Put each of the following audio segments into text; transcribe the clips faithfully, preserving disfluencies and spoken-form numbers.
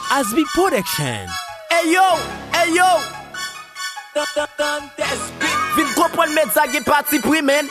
Asbik Production. Hey yo, hey yo. Vin comprendre mettre ça qui parti pris men.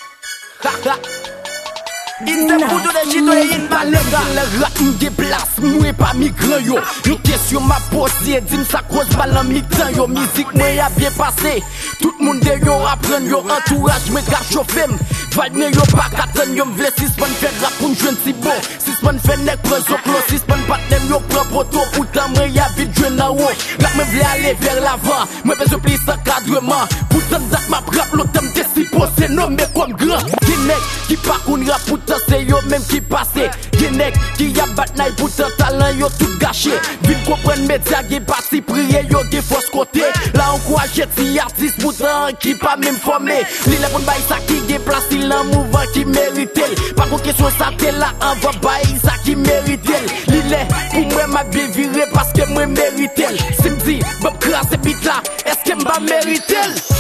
In the food de chito in balega le rat me déplace moi pas migrant yo. Une question m'a posé dis ça cause balan mi-temps yo musique moi a bien passé. Tout le monde de yo apprendre yo entourage me ka chauffer. Valne yo pas qu'attendre yo m'vle six pon faire rap pour joindre si bon. Six pon faire nek preso close six pon partner yo prend poto pourtant moi a vite joindre en haut. Là me vle aller vers l'avant. Moi besoin plus encadrement. Pourtant ça m'a rap l'autre me si posé nommé comme grand. Qui nek qui pas qu'on rap pourtant c'est yo même qui passé. Genek qui a batnaille pour ton talent yo tout gâché. Vin comprendre média qui parti prier yo qui fausse côté. Là encourager ti artiste pourtant qui pas même formé. Li le bon bail ça qui gen place il en mouvement qui mérite. Pas contre question ça t'es là en va bail ça qui mérite. Li le pour moi m'a bien viré parce que moi mérite. Si me dit bob crasse bit là est-ce que m'a mérite?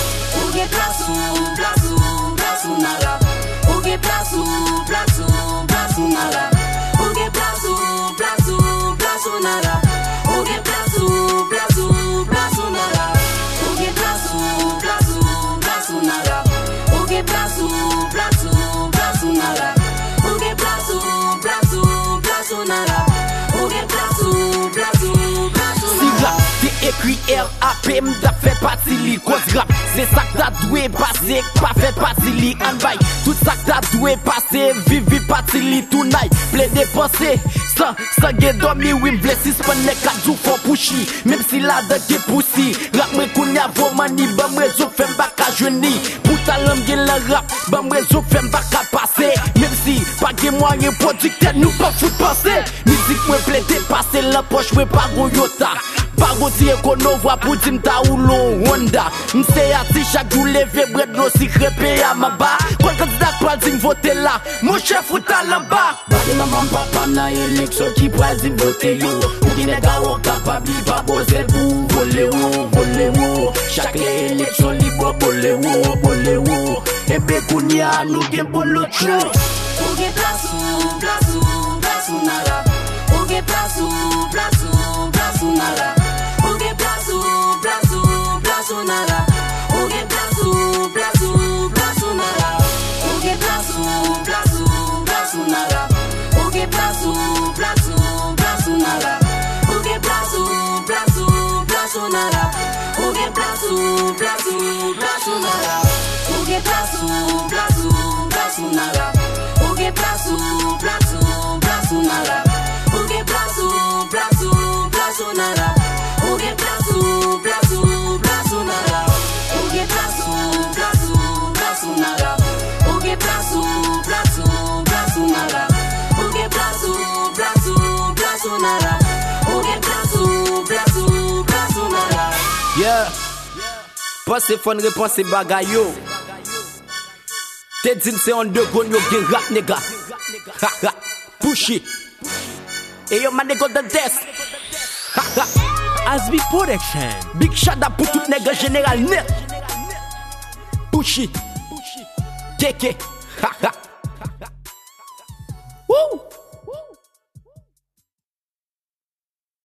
Ou gen place ou place ou place ou nara. Ou gen place ou place ou place ou nara. Ou gen place ou place ou place ou nara. Ou gen place ou place ou place ou nara. Ou gen place ou place ou place ou nara. Ou gen place ou place ou place ou nara. Ou gen place ou place ou place ou nara. Ou gen place ou place ou place ou Si nara. rap t'es écrit R A P m'da fait partie li cause rap. C'est ça que t'as doué passer, pas fait partie li en bail. Tout ça que t'as doué passer, vivi partie li tonight. Ple dépenser, sans, sans gen dormi, oui m'vle six pon nek quatre jours font pushy. Même si la de gen poussi, rap mwen kounya vo mani, bam rezo fem baka jweni. Pour talent gen la rap, bam rezo fem baka passer. Même si, pas gen moyen producteur, nous pas fout passer. Musique mwen ple dépasser, la poche mwen pas goyota. Pas goti ekono voix pour dim ta ou long Honda. M'se ati chaque jour levé bread no si crépé à ma bas. Quand candidat pral dim voter là, mon chef ou ta là bas. Badi maman papa na élection qui pral dim voter yo. Ou qui n'est pas capable pas poser pour voler ou voler ou. Chaque élection libre voler ou voler ou. Et ben kounya nous gen pour l'autre chose. Ou gen place ou place ou place ou nara. Ou gen place ou place ou place ou nara. Ou gen place ou place ou place ou nara. Ou gen place ou place ou place ou nara. Ou gen place ou place ou place ou nara. Ou gen place ou place ou place ou nara. Ou gen place ou place ou place ou nara. Ou gen place ou place ou place ou nara. Ou gen place ou place ou place ou nara. Ou gen place ou place ou place ou nara. Ou gen place ou place ou place ou nara. Ou gen place ou place ou place ou nara. Ou gen place ou place ou place ou nara. Ou gen place ou place ou place ou nara. Ou gen place ou place ou place ou nara. Ou gen place ou place ou place ou nara. Yeah. Pensez fon repenser bagay yo. Te din c'est en deux gon yo gen rap nigga. Ha ha. Pushy. Et yo man nigga the desk. Ha ha. Asbik Production. Big shout out pour tout nègre général net. Pushy. Keke. Ha ha. Woo.